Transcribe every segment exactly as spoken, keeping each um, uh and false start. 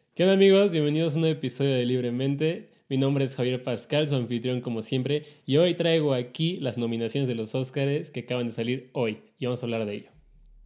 ¿Qué onda amigos? Bienvenidos a un nuevo episodio de Libremente. Mi nombre es Javier Pascal, su anfitrión como siempre, y hoy traigo aquí las nominaciones de los Óscares que acaban de salir hoy, y vamos a hablar de ello.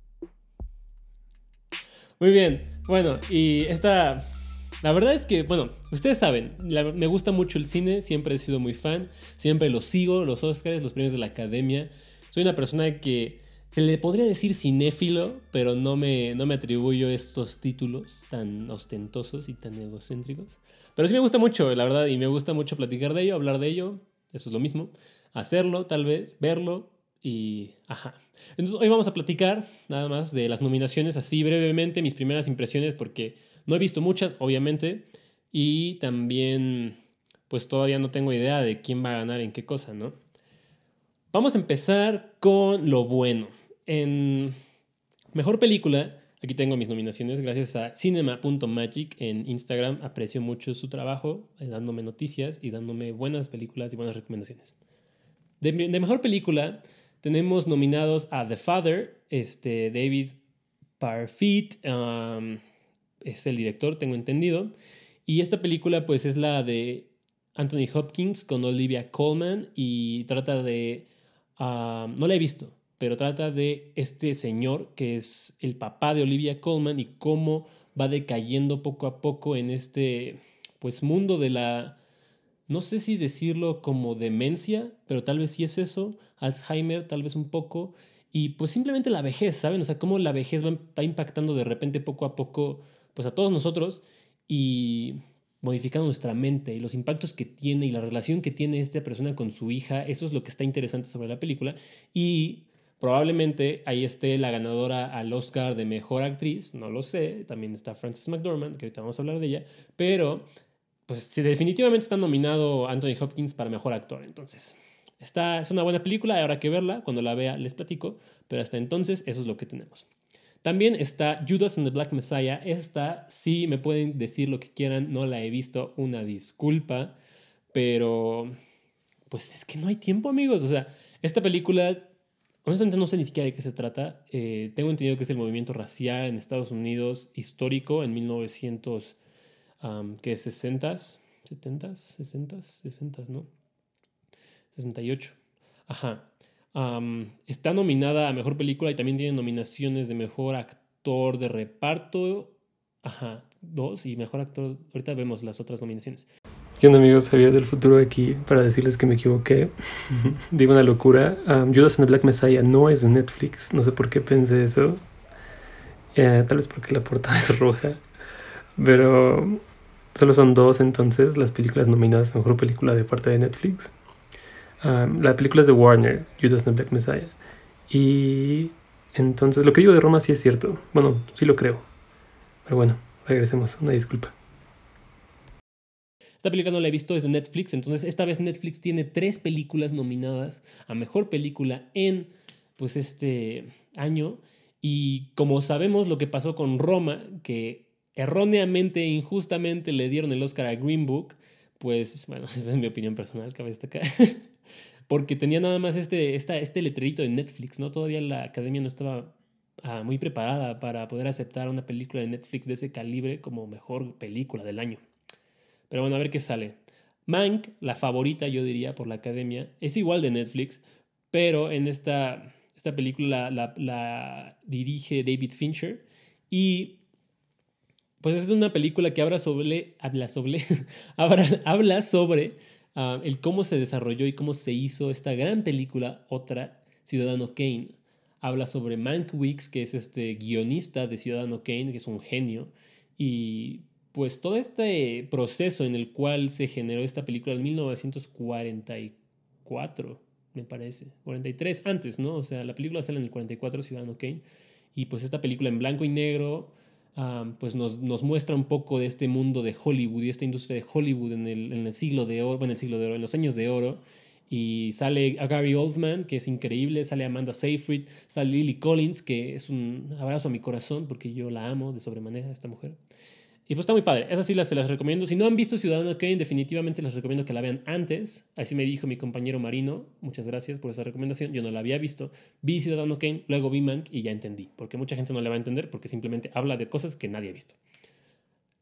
Muy bien, bueno, y esta... La verdad es que, bueno, ustedes saben, la- me gusta mucho el cine, siempre he sido muy fan, siempre los sigo, los Óscares, los premios de la Academia. Soy una persona que se le podría decir cinéfilo, pero no me, no me atribuyo estos títulos tan ostentosos y tan egocéntricos. Pero sí me gusta mucho, la verdad, y me gusta mucho platicar de ello, hablar de ello, eso es lo mismo. Hacerlo, tal vez, verlo y... Ajá. Entonces hoy vamos a platicar nada más de las nominaciones así brevemente, mis primeras impresiones, porque no he visto muchas, obviamente, y también pues todavía no tengo idea de quién va a ganar en qué cosa, ¿no? Vamos a empezar con lo bueno. En mejor película, aquí tengo mis nominaciones gracias a cinema punto magic en Instagram. Aprecio mucho su trabajo, eh, dándome noticias y dándome buenas películas y buenas recomendaciones. De, de mejor película tenemos nominados a The Father, este, David Parfit, um, es el director, tengo entendido. Y esta película pues es la de Anthony Hopkins con Olivia Colman y trata de... Uh, no la he visto, pero trata de este señor que es el papá de Olivia Colman y cómo va decayendo poco a poco en este pues mundo de la no sé si decirlo como demencia, pero tal vez sí es eso, Alzheimer tal vez un poco, y pues simplemente la vejez, ¿saben? O sea, cómo la vejez va, va impactando de repente poco a poco pues a todos nosotros y modificando nuestra mente y los impactos que tiene y la relación que tiene esta persona con su hija, eso es lo que está interesante sobre la película y probablemente ahí esté la ganadora al Oscar de Mejor Actriz, no lo sé, también está Frances McDormand, que ahorita vamos a hablar de ella, pero pues sí, definitivamente está nominado Anthony Hopkins para mejor actor. Entonces, está, es una buena película, habrá que verla. Cuando la vea les platico. Pero hasta entonces, eso es lo que tenemos. También está Judas and the Black Messiah. Esta sí me pueden decir lo que quieran, no la he visto, una disculpa. Pero, pues es que no hay tiempo, amigos. O sea, esta película, honestamente no sé ni siquiera de qué se trata. Eh, tengo entendido que es el movimiento racial en Estados Unidos histórico en mil novecientos um, que sesentas, setentas, sesentas, sesentas, ¿no? sesenta y ocho. Ajá. Um, está nominada a Mejor Película y también tiene nominaciones de Mejor Actor de Reparto. Ajá, dos y Mejor Actor. Ahorita vemos las otras nominaciones. ¿Qué onda amigos? Javier del futuro aquí para decirles que me equivoqué. Digo una locura. Um, Judas and the Black Messiah no es de Netflix. No sé por qué pensé eso. Eh, tal vez porque la portada es roja. Pero solo son dos entonces las películas nominadas a Mejor Película de parte de Netflix. Um, la película es de Warner, Judas and the Black Messiah. Y entonces lo que digo de Roma sí es cierto. Bueno, sí lo creo. Pero bueno, regresemos. Una disculpa. Esta película no la he visto, es de Netflix. Entonces, esta vez Netflix tiene tres películas nominadas a Mejor Película en pues este año. Y como sabemos lo que pasó con Roma, que erróneamente e injustamente le dieron el Oscar a Green Book, pues bueno, esa es mi opinión personal, cabe destacar. Porque tenía nada más este, esta, este letrerito de Netflix, ¿no? Todavía la academia no estaba ah, muy preparada para poder aceptar una película de Netflix de ese calibre como mejor película del año. Pero bueno, a ver qué sale. Mank, la favorita, yo diría, por la academia, es igual de Netflix, pero en esta, esta película la, la dirige David Fincher y pues es una película que habla sobre, habla sobre, habla, habla sobre uh, el cómo se desarrolló y cómo se hizo esta gran película, otra, Ciudadano Kane. Habla sobre Mankiewicz, que es este guionista de Ciudadano Kane, que es un genio, y pues todo este proceso en el cual se generó esta película en mil novecientos cuarenta y cuatro, me parece, cuarenta y tres, antes, ¿no? O sea, la película sale en el cuarenta y cuatro, Ciudadano Kane, y pues esta película en blanco y negro um, pues nos, nos muestra un poco de este mundo de Hollywood y esta industria de Hollywood en el, en el siglo de oro, bueno, el siglo de oro, en los años de oro. Y sale a Gary Oldman, que es increíble, sale Amanda Seyfried, sale Lily Collins, que es un abrazo a mi corazón porque yo la amo de sobremanera, esta mujer. Y pues está muy padre. Esas sí las, se las recomiendo. Si no han visto Ciudadano Kane, definitivamente les recomiendo que la vean antes. Así me dijo mi compañero Marino. Muchas gracias por esa recomendación. Yo no la había visto. Vi Ciudadano Kane, luego vi Mank y ya entendí. Porque mucha gente no le va a entender porque simplemente habla de cosas que nadie ha visto.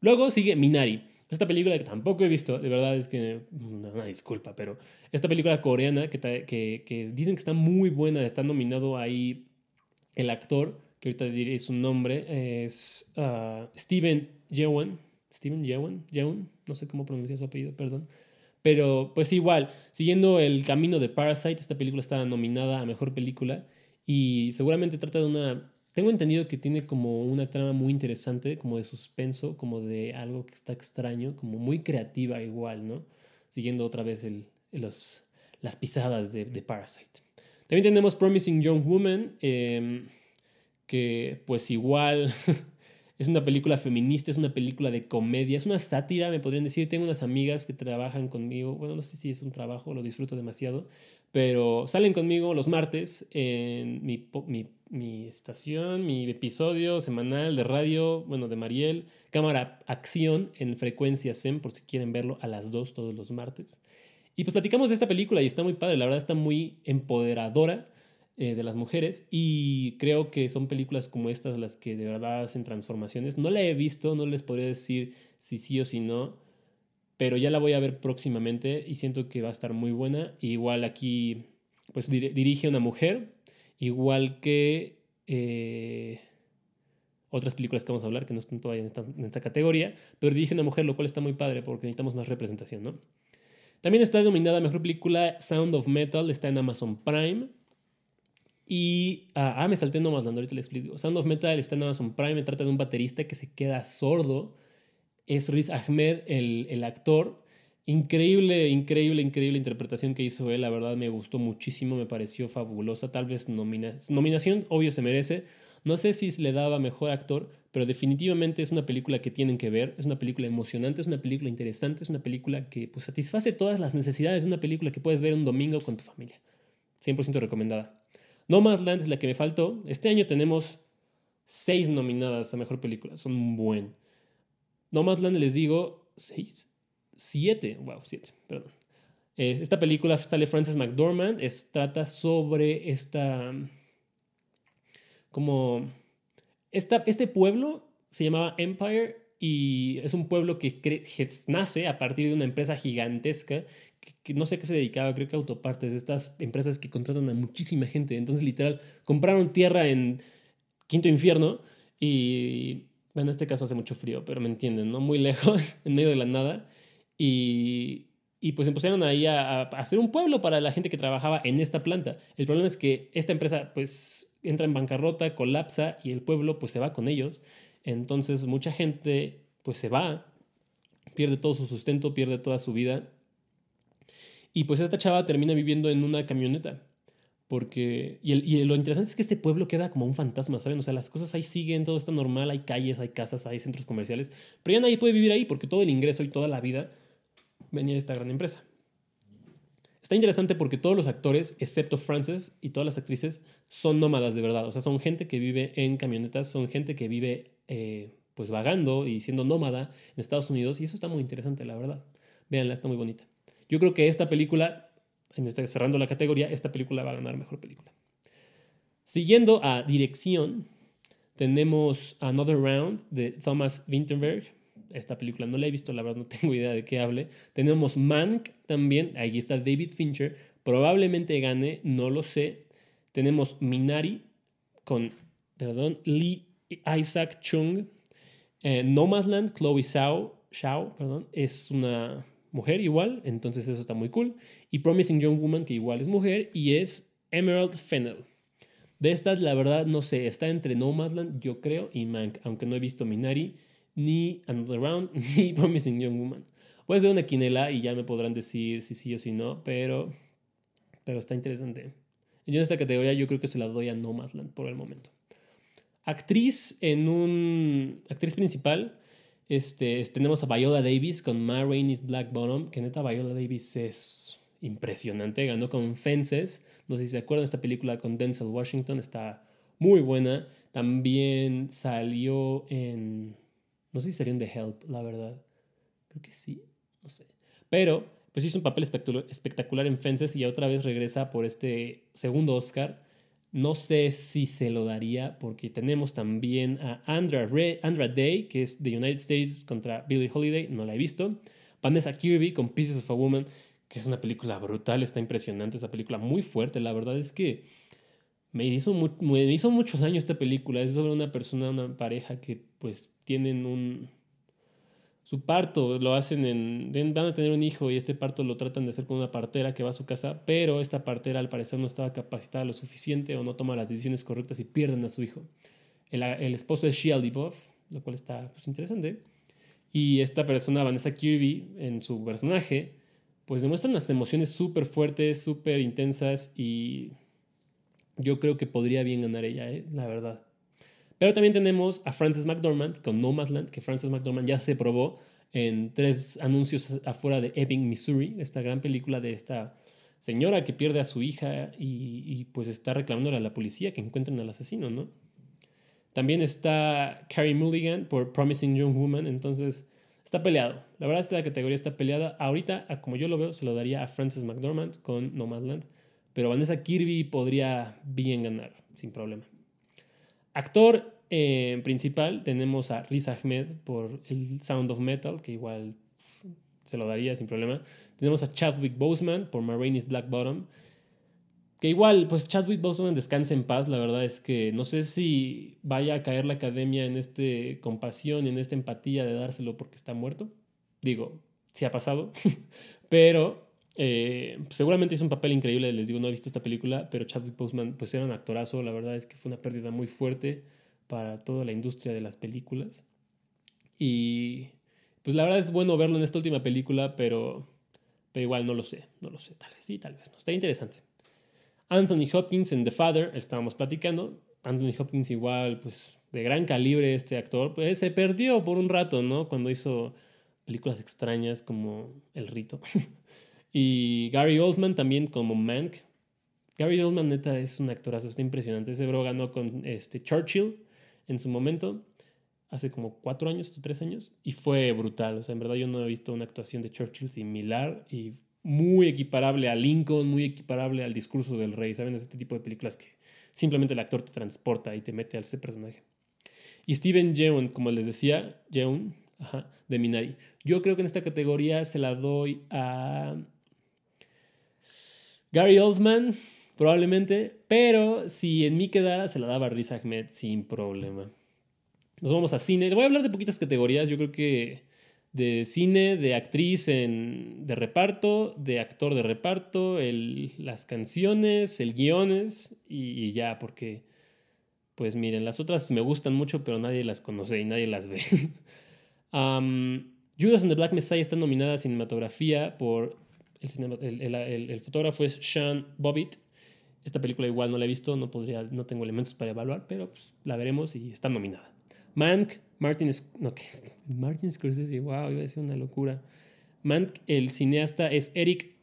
Luego sigue Minari. Esta película que tampoco he visto, de verdad es que, una disculpa, pero esta película coreana que, que, que dicen que está muy buena, está nominado ahí el actor, que ahorita diré su nombre, es uh, Steven Yeun. Steven Yeun, Yeun, no sé cómo pronunciar su apellido, perdón. Pero pues igual, siguiendo el camino de Parasite, esta película está nominada a Mejor Película y seguramente trata de una... Tengo entendido que tiene como una trama muy interesante, como de suspenso, como de algo que está extraño, como muy creativa igual, ¿no? Siguiendo otra vez el, los, las pisadas de, de Parasite. También tenemos Promising Young Woman, eh, que pues igual es una película feminista, es una película de comedia, es una sátira, me podrían decir. Tengo unas amigas que trabajan conmigo, bueno, no sé si es un trabajo, lo disfruto demasiado, pero salen conmigo los martes en mi, mi, mi estación, mi episodio semanal de radio, bueno, de Mariel, Cámara Acción en Frecuencia SEM, por si quieren verlo a las dos todos los martes. Y pues platicamos de esta película y está muy padre, la verdad está muy empoderadora eh, de las mujeres y creo que son películas como estas las que de verdad hacen transformaciones. No la he visto, no les podría decir si sí o si no, pero ya la voy a ver próximamente y siento que va a estar muy buena. Y igual aquí pues dir dirige una mujer, igual que eh, otras películas que vamos a hablar que no están todavía en esta, en esta categoría, pero dirige una mujer, lo cual está muy padre porque necesitamos más representación, ¿no? También está nominada a Mejor Película Sound of Metal, está en Amazon Prime. Y, ah, ah me salté Nomadland, ahorita le explico. Sound of Metal está en Amazon Prime, trata de un baterista que se queda sordo. Es Riz Ahmed, el, el actor. Increíble, increíble, increíble interpretación que hizo él, la verdad me gustó muchísimo, me pareció fabulosa. Tal vez nomina nominación, obvio se merece. No sé si le daba mejor actor, pero definitivamente es una película que tienen que ver. Es una película emocionante, es una película interesante, es una película que pues, satisface todas las necesidades de una película que puedes ver un domingo con tu familia. cien por ciento recomendada. Nomadland es la que me faltó. Este año tenemos seis nominadas a Mejor Película, son un buen. Nomadland, les digo, seis, siete, wow, siete, perdón. Eh, esta película sale Frances McDormand, es, trata sobre esta... como... Esta, este pueblo se llamaba Empire y es un pueblo que, que nace a partir de una empresa gigantesca que, que no sé a qué se dedicaba, creo que autopartes, de estas empresas que contratan a muchísima gente. Entonces, literal, compraron tierra en Quinto Infierno y, bueno, en este caso hace mucho frío, pero me entienden, ¿no? Muy lejos, en medio de la nada. Y, y pues empezaron ahí a, a hacer un pueblo para la gente que trabajaba en esta planta. El problema es que esta empresa, pues entra en bancarrota, colapsa y el pueblo pues se va con ellos. Entonces mucha gente pues se va, pierde todo su sustento, pierde toda su vida. Y pues esta chava termina viviendo en una camioneta. Porque, y, el, y lo interesante es que este pueblo queda como un fantasma, ¿saben? O sea, las cosas ahí siguen, todo está normal, hay calles, hay casas, hay centros comerciales, pero ya nadie puede vivir ahí porque todo el ingreso y toda la vida venía de esta gran empresa. Está interesante porque todos los actores, excepto Frances y todas las actrices, son nómadas de verdad. O sea, son gente que vive en camionetas, son gente que vive eh, pues vagando y siendo nómada en Estados Unidos. Y eso está muy interesante, la verdad. Véanla, está muy bonita. Yo creo que esta película, en esta, cerrando la categoría, esta película va a ganar Mejor Película. Siguiendo a dirección, tenemos Another Round de Thomas Vinterberg. Esta película no la he visto, la verdad no tengo idea de qué hable. Tenemos Mank también, ahí está David Fincher, probablemente gane, no lo sé. Tenemos Minari con, perdón, Lee Isaac Chung. Eh, Nomadland, Chloe Zhao, Zhao, perdón, es una mujer igual, entonces eso está muy cool. Y Promising Young Woman, que igual es mujer, y es Emerald Fennell. De estas, la verdad, no sé, está entre Nomadland, yo creo, y Mank, aunque no he visto Minari, ni Another Round, ni Promising Young Woman. Voy a hacer una quinela y ya me podrán decir si sí o si no, pero, pero está interesante. Yo en esta categoría yo creo que se la doy a Nomadland por el momento. Actriz en un... Actriz principal, este, tenemos a Viola Davis con Ma Rainey's Black Bottom, que neta Viola Davis es impresionante, ganó con Fences, no sé si se acuerdan de esta película con Denzel Washington, está muy buena. También salió en... No sé si salió en The Help, la verdad. Creo que sí, no sé. Pero, pues hizo un papel espectacular en Fences y otra vez regresa por este segundo Oscar No sé si se lo daría porque tenemos también a Andra, Re Andra Day, que es de United States contra Billie Holiday, no la he visto. Vanessa Kirby con Pieces of a Woman, que es una película brutal, está impresionante, esa película muy fuerte. La verdad es que me hizo, mu me hizo muchos años esta película. Es sobre una persona, una pareja que pues tienen un... Su parto lo hacen en... Van a tener un hijo y este parto lo tratan de hacer con una partera que va a su casa, pero esta partera al parecer no estaba capacitada lo suficiente o no toma las decisiones correctas y pierden a su hijo. El, el esposo es Shia LaBeouf, lo cual está pues, interesante. Y esta persona, Vanessa Kirby, en su personaje, pues demuestra unas emociones súper fuertes, súper intensas y yo creo que podría bien ganar ella, ¿eh? La verdad. Pero también tenemos a Frances McDormand con Nomadland, que Frances McDormand ya se probó en tres anuncios afuera de Ebbing, Missouri, esta gran película de esta señora que pierde a su hija y, y pues está reclamándole a la policía que encuentren al asesino, ¿no? También está Carey Mulligan por Promising Young Woman, entonces está peleado. La verdad esta categoría está peleada. Ahorita, como yo lo veo, se lo daría a Frances McDormand con Nomadland, pero Vanessa Kirby podría bien ganar, sin problema. Actor eh, principal tenemos a Riz Ahmed por el Sound of Metal, que igual se lo daría sin problema. Tenemos a Chadwick Boseman por Ma Rainey's Black Bottom, que igual, pues Chadwick Boseman descansa en paz. La verdad es que no sé si vaya a caer la academia en este compasión, en esta empatía de dárselo porque está muerto. Digo, sí ha pasado, pero eh, seguramente hizo un papel increíble. Les digo, no he visto esta película, pero Chadwick Boseman pues era un actorazo. La verdad es que fue una pérdida muy fuerte para toda la industria de las películas. Y pues la verdad es bueno verlo en esta última película, pero, pero igual no lo sé, no lo sé, tal vez sí, tal vez no. Está interesante. Anthony Hopkins en The Father, estábamos platicando. Anthony Hopkins igual, pues de gran calibre este actor, pues se perdió por un rato, ¿no? Cuando hizo películas extrañas como El Rito. Y Gary Oldman también como Mank. Gary Oldman neta es un actorazo, está impresionante. Ese bro ganó con este, Churchill en su momento, hace como cuatro años o tres años, y fue brutal. O sea, en verdad yo no he visto una actuación de Churchill similar y muy equiparable a Lincoln, muy equiparable al discurso del rey. ¿Saben? Es este tipo de películas que simplemente el actor te transporta y te mete a ese personaje. Y Steven Yeun, como les decía, Yeun, ajá, de Minari. Yo creo que en esta categoría se la doy a Gary Oldman, probablemente, pero si en mí quedara, se la daba a Riz Ahmed sin problema. Nos vamos a cine. Voy a hablar de poquitas categorías. Yo creo que de cine, de actriz en, de reparto, de actor de reparto, el, las canciones, el guiones y, y ya, porque, pues miren, las otras me gustan mucho, pero nadie las conoce y nadie las ve. um, Judas and the Black Messiah está nominada a cinematografía por... El, el, el, el, el fotógrafo es Sean Bobbitt. Esta película igual no la he visto, no, podría, no tengo elementos para evaluar, pero pues, la veremos y está nominada. Mank, Martin, no, ¿qué es? Martin Scorsese, wow, iba a decir una locura. Mank, el cineasta es Eric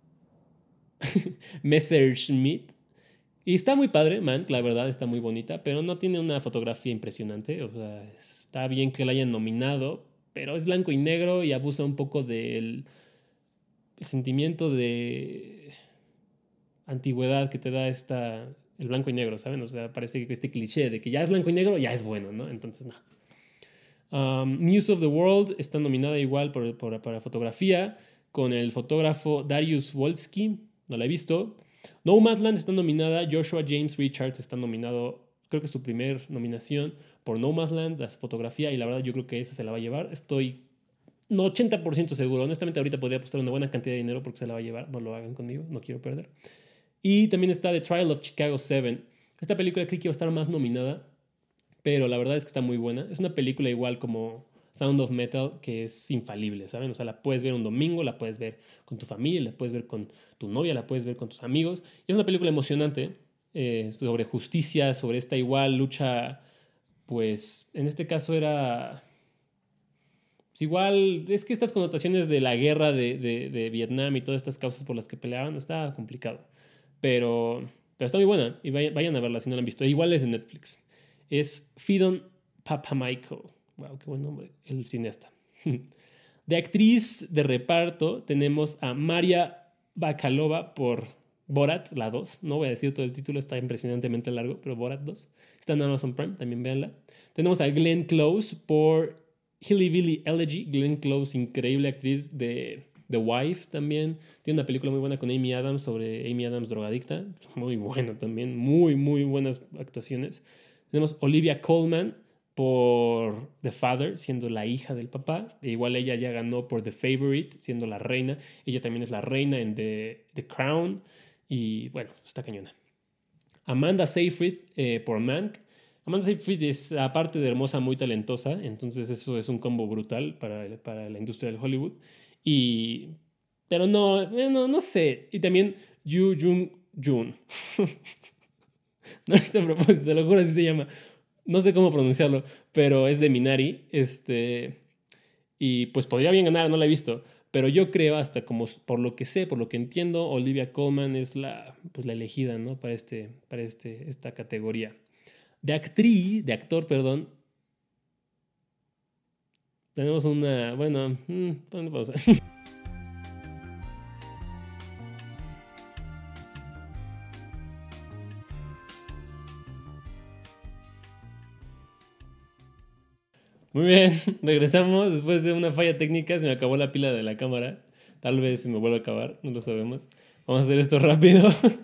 Messerschmidt. Y está muy padre, Mank, la verdad, está muy bonita, pero no tiene una fotografía impresionante. O sea, está bien que la hayan nominado, pero es blanco y negro y abusa un poco del sentimiento de antigüedad que te da esta, el blanco y negro, ¿saben? O sea, parece que este cliché de que ya es blanco y negro, ya es bueno, ¿no? Entonces, no. Um, News of the World está nominada igual por, por, para fotografía con el fotógrafo Dariusz Wolski, no la he visto. Nomadland está nominada, Joshua James Richards está nominado, creo que es su primer nominación por Nomadland, la fotografía, y la verdad yo creo que esa se la va a llevar. Estoy no ochenta por ciento seguro, honestamente ahorita podría apostar una buena cantidad de dinero porque se la va a llevar, no lo hagan conmigo, no quiero perder. Y también está The Trial of Chicago siete. Esta película creo que iba a estar más nominada, pero la verdad es que está muy buena. Es una película igual como Sound of Metal que es infalible, ¿saben? O sea, la puedes ver un domingo, la puedes ver con tu familia, la puedes ver con tu novia, la puedes ver con tus amigos. Y es una película emocionante eh, sobre justicia, sobre esta igual lucha, pues en este caso era... Pues igual, es que estas connotaciones de la guerra de, de, de Vietnam y todas estas causas por las que peleaban, está complicado. Pero, pero está muy buena y vayan, vayan a verla si no la han visto. Igual es de Netflix. Es Pheidon Papamichael. Wow, qué buen nombre. El cineasta. De actriz de reparto tenemos a Maria Bakalova por Borat, la dos. No voy a decir todo el título, está impresionantemente largo, pero Borat dos. Está en Amazon Prime, también véanla. Tenemos a Glenn Close por Hilly Billy Elegy. Glenn Close, increíble actriz de The Wife también. Tiene una película muy buena con Amy Adams sobre Amy Adams drogadicta. Muy buena también, muy, muy buenas actuaciones. Tenemos Olivia Colman por The Father, siendo la hija del papá. E igual ella ya ganó por The Favorite, siendo la reina. Ella también es la reina en The, The Crown. Y bueno, está cañona. Amanda Seyfried eh, por Mank. Amanda Seyfried es, aparte de hermosa, muy talentosa. Entonces eso es un combo brutal para, para la industria del Hollywood. Y... Pero no, no, no sé. Y también Yoo Jung-joon. No es a propósito, te lo juro, así se llama. No sé cómo pronunciarlo, pero es de Minari. Este, y pues podría bien ganar, no la he visto. Pero yo creo, hasta como por lo que sé, por lo que entiendo, Olivia Colman es la, pues, la elegida, ¿no? Para, este, para este, esta categoría. De actriz, de actor, perdón. Tenemos una, bueno, mmm, pausa. Muy bien, regresamos después de una falla técnica. Se me acabó la pila de la cámara. Tal vez se me vuelva a acabar, no lo sabemos. Vamos a hacer esto rápido.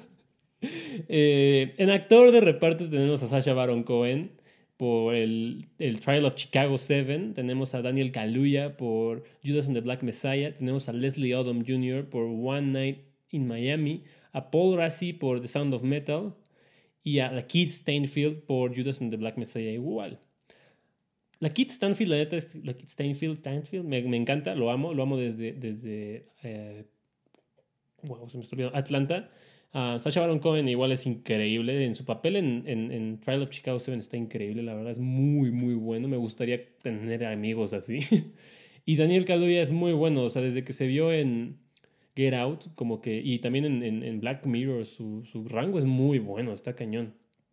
eh, en actor de reparto tenemos a Sacha Baron Cohen por el, el Trial of Chicago siete. Tenemos a Daniel Kaluuya por Judas and the Black Messiah. Tenemos a Leslie Odom junior por One Night in Miami. A Paul Raci por The Sound of Metal. Y a Lakeith Stanfield por Judas and the Black Messiah igual. Lakeith Stanfield, la neta, es Lakeith Stanfield, Stanfield me, me encanta, lo amo, lo amo desde, desde eh, wow, se me está olvidando, Atlanta. Uh, Sacha Baron Cohen igual es increíble, en su papel en, en, en Trial of Chicago siete está increíble, la verdad es muy, muy bueno, me gustaría tener amigos así. Y Daniel Kaluuya es muy bueno, o sea, desde que se vio en Get Out, como que, y también en, en, en Black Mirror, su, su rango es muy bueno, está cañón.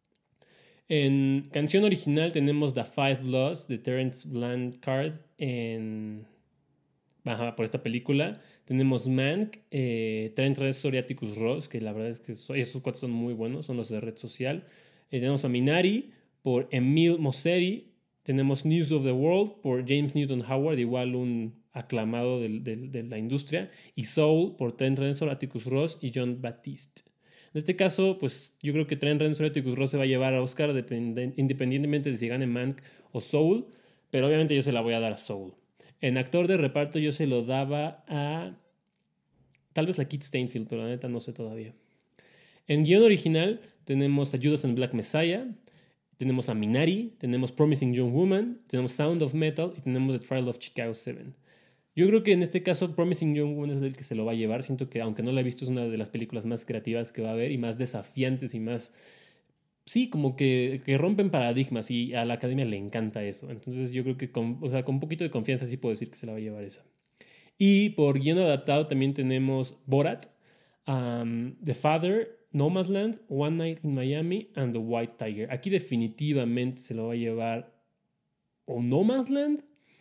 En canción original tenemos The Five Bloods de Terence Blanchard en... Ajá, por esta película. Tenemos Mank, eh, Trent Reznor y Atticus Ross, que la verdad es que esos cuatro son muy buenos, son los de Red Social. Eh, tenemos a Minari por Emile Mosseri. Tenemos News of the World por James Newton Howard, igual un aclamado de, de, de la industria. Y Soul por Trent Reznor, Atticus Ross y John Baptiste. En este caso, pues yo creo que Trent Reznor y Atticus Ross se va a llevar a Oscar independientemente de si gane Mank o Soul, pero obviamente yo se la voy a dar a Soul. En actor de reparto yo se lo daba a tal vez Lakeith Stanfield, pero la neta no sé todavía. En guión original tenemos a Judas and Black Messiah, tenemos a Minari, tenemos Promising Young Woman, tenemos Sound of Metal y tenemos The Trial of Chicago siete. Yo creo que en este caso Promising Young Woman es el que se lo va a llevar. Siento que aunque no la he visto es una de las películas más creativas que va a haber y más desafiantes y más... Sí, como que, que rompen paradigmas y a la academia le encanta eso. Entonces yo creo que con, o sea, con un poquito de confianza sí puedo decir que se la va a llevar esa. Y por guión adaptado también tenemos Borat, um, The Father, Nomadland, One Night in Miami and The White Tiger. Aquí definitivamente se lo va a llevar o Nomadland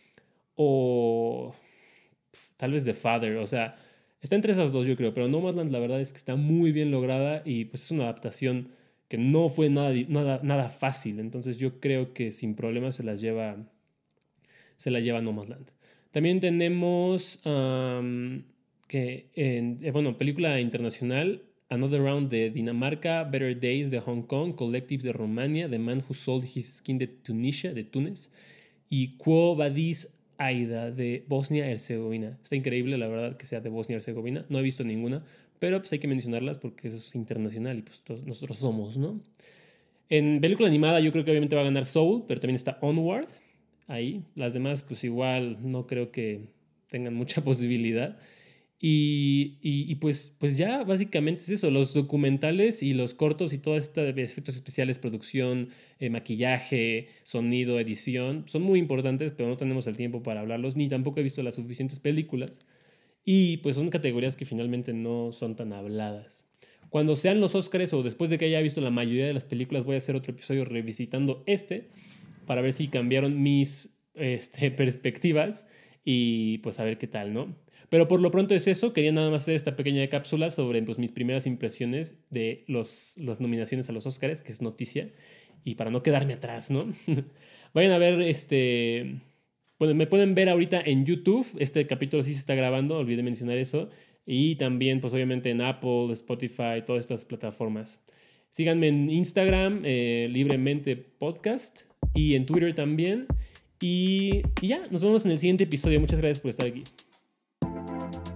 o... Tal vez The Father, o sea, está entre esas dos yo creo, pero Nomadland la verdad es que está muy bien lograda y pues es una adaptación que no fue nada, nada, nada fácil, entonces yo creo que sin problemas se las lleva, se la lleva Nomadland. También tenemos um, que, en, eh, bueno, película internacional, Another Round de Dinamarca, Better Days de Hong Kong, Collective de Rumania, The Man Who Sold His Skin de Tunisia, de Túnez, y Quo Vadis Aida de Bosnia-Herzegovina. Está increíble, la verdad, que sea de Bosnia-Herzegovina. No he visto ninguna, pero pues hay que mencionarlas porque eso es internacional y pues todos nosotros somos, ¿no? En película animada yo creo que obviamente va a ganar Soul, pero también está Onward ahí. Las demás pues igual no creo que tengan mucha posibilidad. Y, y, y pues, pues ya básicamente es eso, los documentales y los cortos y todo esto de efectos especiales, producción, eh, maquillaje, sonido, edición, son muy importantes, pero no tenemos el tiempo para hablarlos, ni tampoco he visto las suficientes películas. Y pues son categorías que finalmente no son tan habladas. Cuando sean los Oscars o después de que haya visto la mayoría de las películas, voy a hacer otro episodio revisitando este para ver si cambiaron mis este, perspectivas. y pues a ver qué tal, ¿no? Pero por lo pronto es eso. Quería nada más hacer esta pequeña cápsula sobre pues, mis primeras impresiones de los, las nominaciones a los Oscars, que es noticia, y para no quedarme atrás, ¿no? Vayan a ver este... Bueno, me pueden ver ahorita en YouTube. Este capítulo sí se está grabando, olvidé mencionar eso. Y también, pues obviamente en Apple, Spotify, todas estas plataformas. Síganme en Instagram, eh, libremente podcast, y en Twitter también. Y, y ya, nos vemos en el siguiente episodio. Muchas gracias por estar aquí.